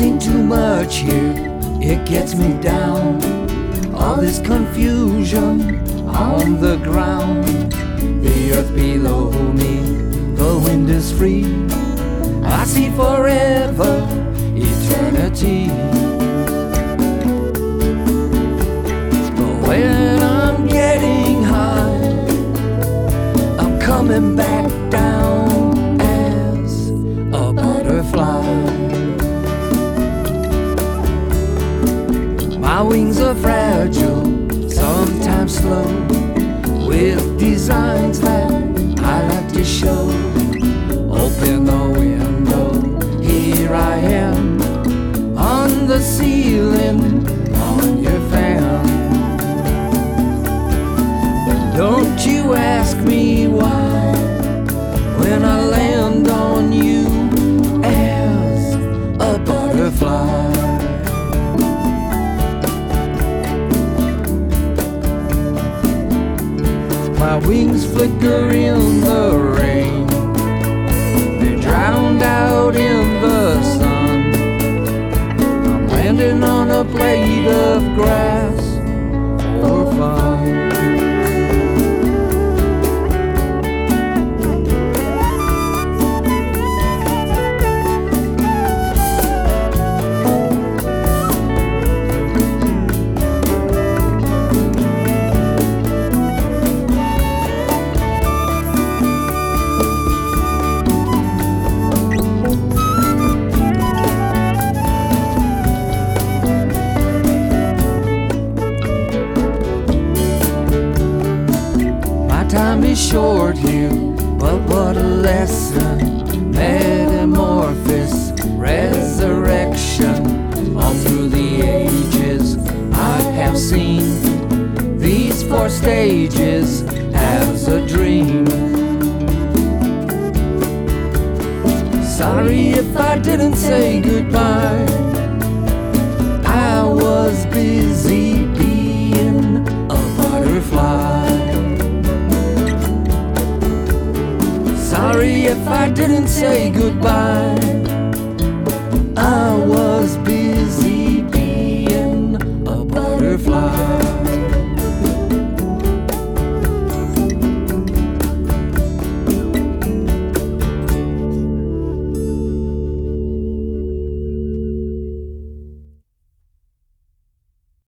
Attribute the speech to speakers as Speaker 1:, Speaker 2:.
Speaker 1: seen too much here, it gets me down. All this confusion on the ground, the earth below me, the wind is free. I see forever, eternity. But when I'm getting high, I'm coming back down as a butterfly. My wings are fragile, sometimes slow, with designs that I like to show. Open the window, here I am, on the ceiling, on your fan. Don't you ask me why, when I land on you as a butterfly. My wings flicker in the rain, they're drowned out in the sun. I'm landing on a blade of grass for fun. Time is short here, but what a lesson. Metamorphosis, resurrection, all through the ages I have seen these four stages as a dream. Sorry if I didn't say goodbye, I was busy being a butterfly. Sorry if I didn't say goodbye, I was busy being a butterfly.